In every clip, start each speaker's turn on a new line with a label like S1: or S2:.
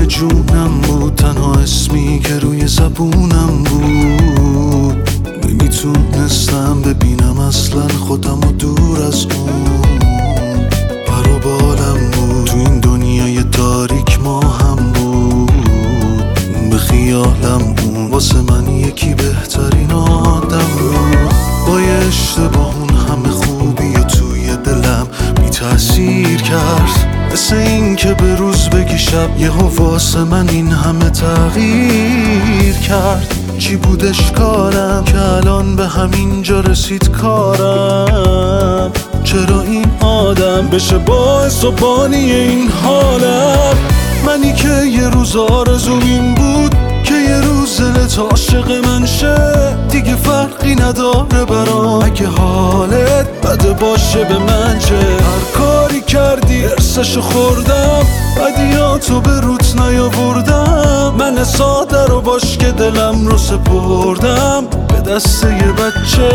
S1: همه جونم بود، تنها اسمی که روی زبونم بود. نمیتونستم ببینم اصلا خودم و دور از اون. پر و بالم بود تو این دنیای تاریک، ما هم بود. به خیالم اون واسه من یکی بهترین آدم بود. با یه اشتباه اون همه خوبی و توی دلم بی تأثیر کرد. مثل این که به روز بگی شب، یه واسه من این همه تغییر کرد. چی بودش کارم که الان به همینجا رسید کارم؟ چرا این آدم بشه باعث و بانی این حالم؟ منی که یه روز آرزوم این بود که یه روز دلت عاشق من شه. دیگه فرقی نداره برام اگه حالت بده باشه به من چه. هر کاری کردی ارسشو خوردم، بدیاتو به روت نیاوردم. من ساده رو باش که دلم رو سپردم به دست یه بچه.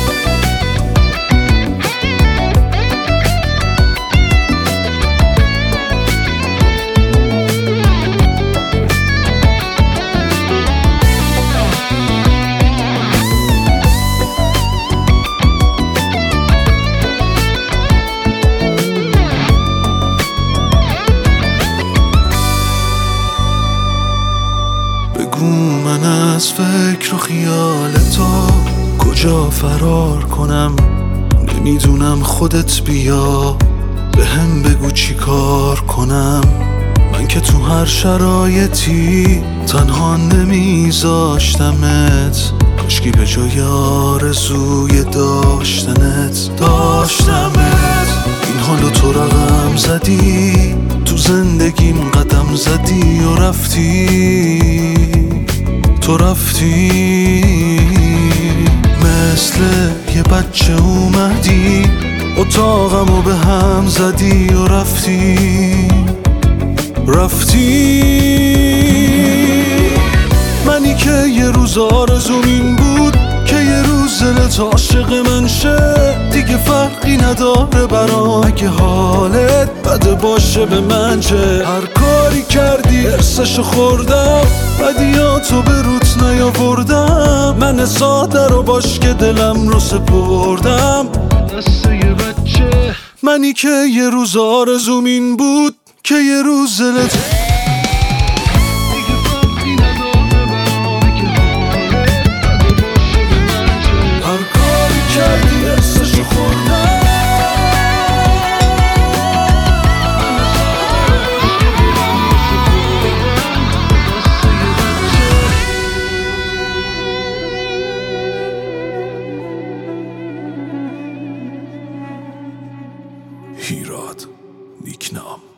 S1: من از فکر و خیال تو کجا فرار کنم؟ نمیدونم، خودت بیا به هم بگو چی کار کنم. من که تو هر شرایطی تنها نمیذاشتمت، کاشکی به جای آرزوی داشتنت این حالو تو رقم زدی، تو زندگیم قدم زدی و تو رفتی مثل یه بچه اومدی، اتاقمو به هم زدی و رفتی. منی که یه روز آرزوم این بود که یه روز دلت عاشق من شه. دیگه فرقی نداره برام اگه حالت بده باشه به من چه. هر کاری کردی ارسشو خوردم، بدیاتو به روت نیاوردم. من ساده رو باش که دلم رو سپردم دست یه بچه. منی که یه روز آرزوم این بود که یه روز دلت هیراد نیکنام.